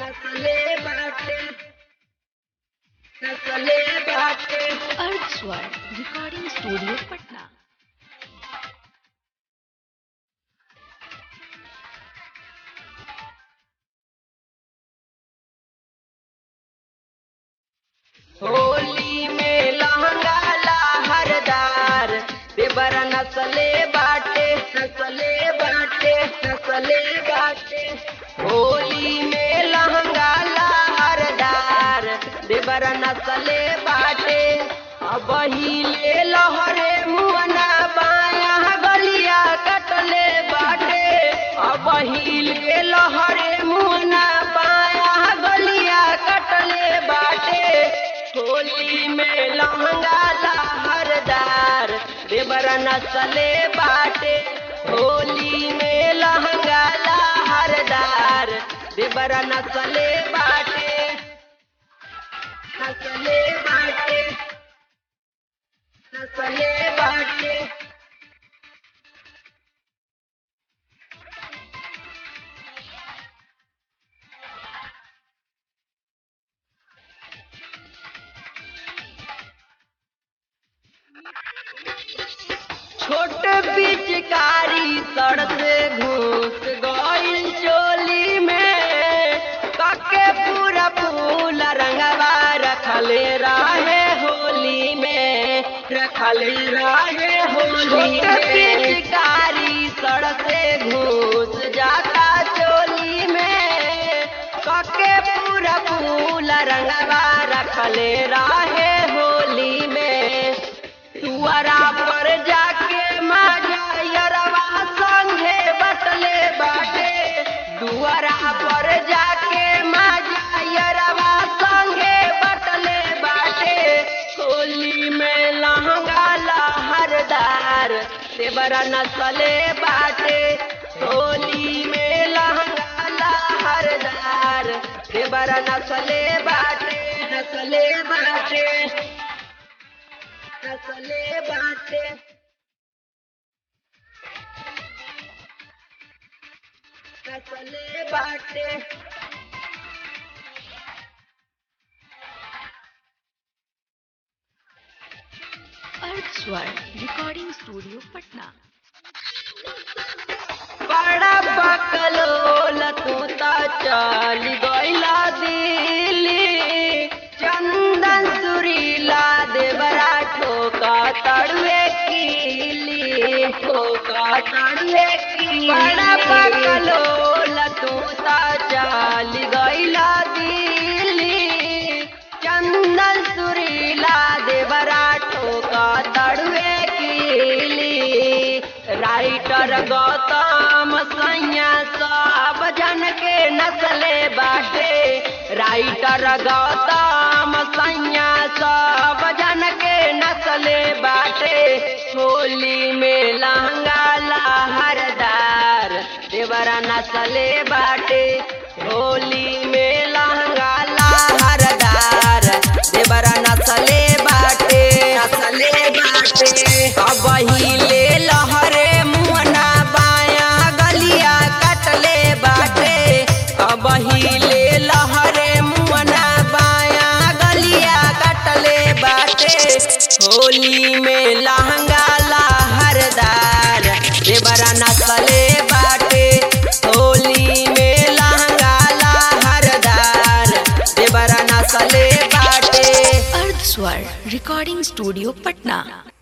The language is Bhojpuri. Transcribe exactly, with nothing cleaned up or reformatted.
नसले बाटे नसले बाटे अर्थ स्वर रिकॉर्डिंग स्टूडियो पटना। होली में लहंगा लहरदार देवर नसले बाटे नसले बाटे नसले बाटे। होली में लहंगा लहरदार देवर नसले बाटे। अब हिले लहरे मुअना बाया गलिया कटले बाटे। अब हिले लहरे मुअना बाया गलिया कटले बाटे। होली में लहंगा लहरदार देवर नसले बाटे। होली में लहंगा लहरदार देवर नसले बाटे नसले बाटे नसले बाटे। छोट पिचकारी सड़ से घुस गइल चोली में। काके पूरा फूल रंगवा रखले रहे होली में रखले रहे होली में। पिचकारी सड़ से घुस जाता चोली में। काके पूरा फूल रंगवा रखले रहे होली में। तुअरा पर जाके माजा यरवा संगे बटले बाटे। दुअरा पर जाके माजा यरवा संगे बटले बाटे। होली में लहंगा लहरदार देवर नसले बाटे। होली में लहंगा लहरदार देवर नसले बाटे नसले बाटे नसले बाटे नसले बाटे। अर्थ स्वर रिकॉर्डिंग स्टूडियो पटना। बड़ा बकलोल तू ता चल गइला दिल्ली। चंदन सुरीला देवरा ठोका तड़ुए कीली ठोका तड़ुए कीली। बड़ा बकलोल तू ता चल गइला दिल्ली। चंदन सुरीला देवरा ठोका तड़ुए कीली। राइटर गौतम सैया सब जन के नसले बाटे। राइटर गौतम सैया सब जन के नसले बाटे। होली में लहंगा लहरदार देवर नसले बाटे। होली में लहंगा लहरदार देवर नसले बाटे नसले बाटे। अब हिले लहरे मुअना बाया गलिया कटले बाटे। अब हिले लहरे मुअना बाया गलिया कटले बाटे। होली में लहंगा लहरदार देवर नसले बाटे। होली में लहंगा लहरदार देवर नसले बाटे। अर्थ स्वर रिकॉर्डिंग स्टूडियो पटना।